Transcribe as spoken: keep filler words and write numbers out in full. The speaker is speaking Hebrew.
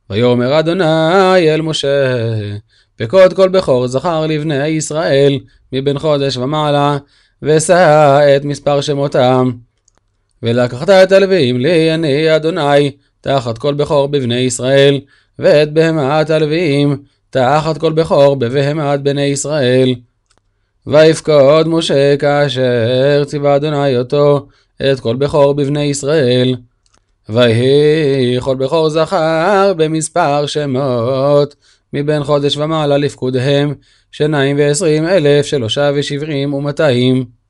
ויאמר אדוני אל משה, פקוד כל בכור זכר לבני ישראל מבין חודש ומעלה, ושא את מספר שמותם. ולקחת את הלוויים לי אני אדוני תחת כל בכור בבני ישראל, ואת בהמת הלוויים תחת כל בכור בבהמת בני ישראל. ויפקוד משה כאשר ציווה אדוני אותו את כל בכור בבני ישראל. ויהי כל בכור זכר במספר שמות מבין חודש ומעלה לפקודיהם שניים ועשרים אלף שלושה ושבעים ומאתיים.